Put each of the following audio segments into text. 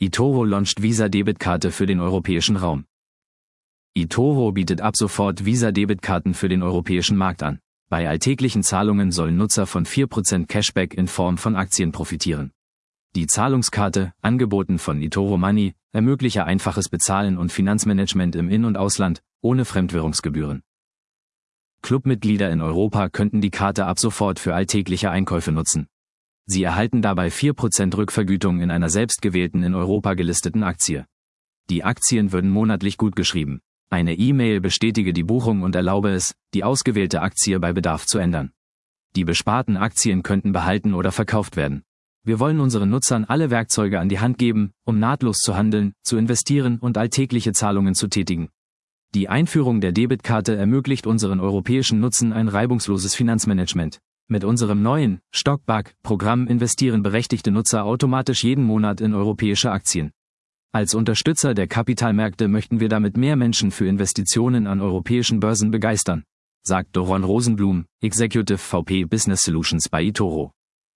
eToro launcht Visa-Debitkarte für den europäischen Raum. eToro bietet ab sofort Visa-Debitkarten für den europäischen Markt an. Bei alltäglichen Zahlungen sollen Nutzer von 4% Cashback in Form von Aktien profitieren. Die Zahlungskarte, angeboten von eToro Money, ermögliche einfaches Bezahlen und Finanzmanagement im In- und Ausland, ohne Fremdwährungsgebühren. Clubmitglieder in Europa könnten die Karte ab sofort für alltägliche Einkäufe nutzen. Sie erhalten dabei 4% Rückvergütung in einer selbstgewählten in Europa gelisteten Aktie. Die Aktien würden monatlich gutgeschrieben. Eine E-Mail bestätige die Buchung und erlaube es, die ausgewählte Aktie bei Bedarf zu ändern. Die besparten Aktien könnten behalten oder verkauft werden. Wir wollen unseren Nutzern alle Werkzeuge an die Hand geben, um nahtlos zu handeln, zu investieren und alltägliche Zahlungen zu tätigen. Die Einführung der Debitkarte ermöglicht unseren europäischen Nutzern ein reibungsloses Finanzmanagement. Mit unserem neuen Stockback-Programm investieren berechtigte Nutzer automatisch jeden Monat in europäische Aktien. Als Unterstützer der Kapitalmärkte möchten wir damit mehr Menschen für Investitionen an europäischen Börsen begeistern, sagt Doron Rosenblum, Executive VP Business Solutions bei eToro.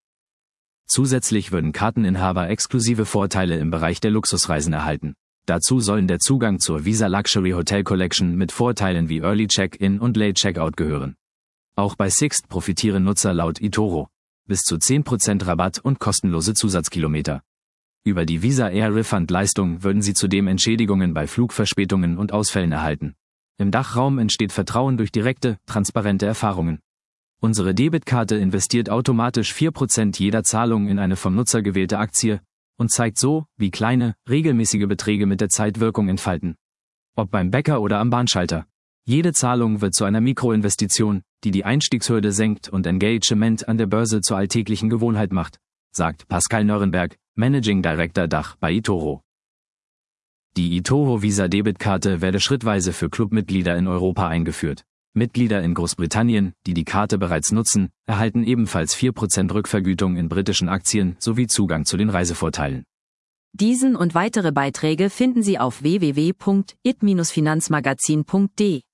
Zusätzlich würden Karteninhaber exklusive Vorteile im Bereich der Luxusreisen erhalten. Dazu sollen der Zugang zur Visa Luxury Hotel Collection mit Vorteilen wie Early Check-in und Late Checkout gehören. Auch bei Sixt profitieren Nutzer laut eToro. Bis zu 10% Rabatt und kostenlose Zusatzkilometer. Über die Visa Air Refund Leistung würden sie zudem Entschädigungen bei Flugverspätungen und Ausfällen erhalten. Im Dachraum entsteht Vertrauen durch direkte, transparente Erfahrungen. Unsere Debitkarte investiert automatisch 4% jeder Zahlung in eine vom Nutzer gewählte Aktie und zeigt so, wie kleine, regelmäßige Beträge mit der Zeit Wirkung entfalten. Ob beim Bäcker oder am Bahnschalter. Jede Zahlung wird zu einer Mikroinvestition, die die Einstiegshürde senkt und Engagement an der Börse zur alltäglichen Gewohnheit macht, sagt Pascal Nörrenberg, Managing Director Dach bei eToro. Die eToro Visa Debitkarte werde schrittweise für Clubmitglieder in Europa eingeführt. Mitglieder in Großbritannien, die die Karte bereits nutzen, erhalten ebenfalls 4% Rückvergütung in britischen Aktien sowie Zugang zu den Reisevorteilen. Diesen und weitere Beiträge finden Sie auf www.it-finanzmagazin.de.